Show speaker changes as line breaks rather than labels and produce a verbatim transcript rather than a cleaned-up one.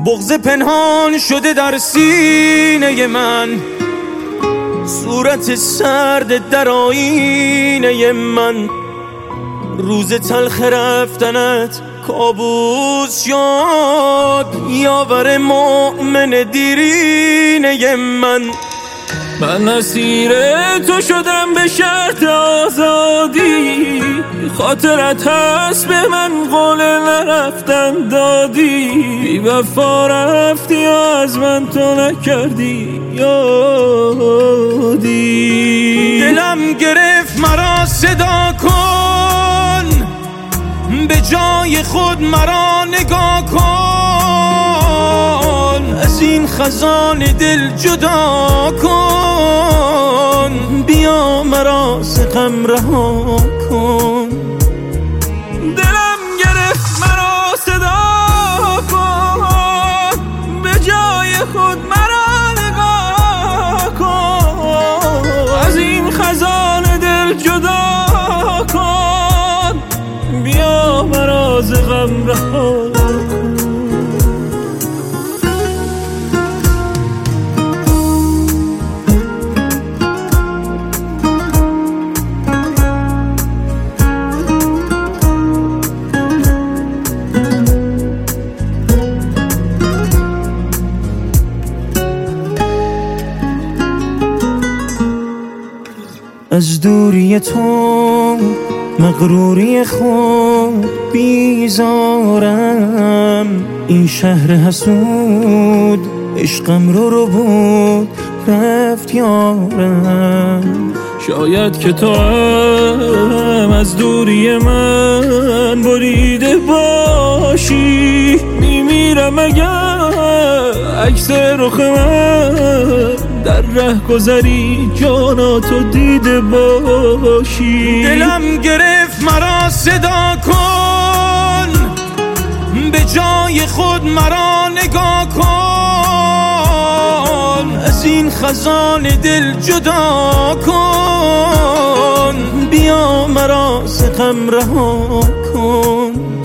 بغض پنهان شده در سینه من، صورت سرد در آینه من. روز تلخ رفتنت کابوس شد، یاور مؤمن دیرینه من.
من اسیر تو شدم به شرط آزادی، خاطرت هست به من قول نرفتن دادی. بی وفا رفتی و از من تو نکردی یادی.
دلم گرفت مرا صدا کن، به جای خود مرا نگاه کن. از این خزان دل جدا کن، بیا مرا ز غم رها کن.
دلم گرفت مرا صدا کن، به جای خود مرا نگاه کن. از این خزان دل جدا کن، بیا مرا ز غم رها کن.
از دوری تو مغروری خود بیزارم، این شهر حسود عشقم رو رو بود رفت یارم.
شاید که تو هم از دوری من بریده باشی، میمیرم اگر عکس رخ من در ره گذری جاناتو دیده باشی.
دلم گرفت مرا صدا کن، به جای خود مرا نگاه کن. از این خزان دل جدا کن، بیا مرا ز غم رها کن.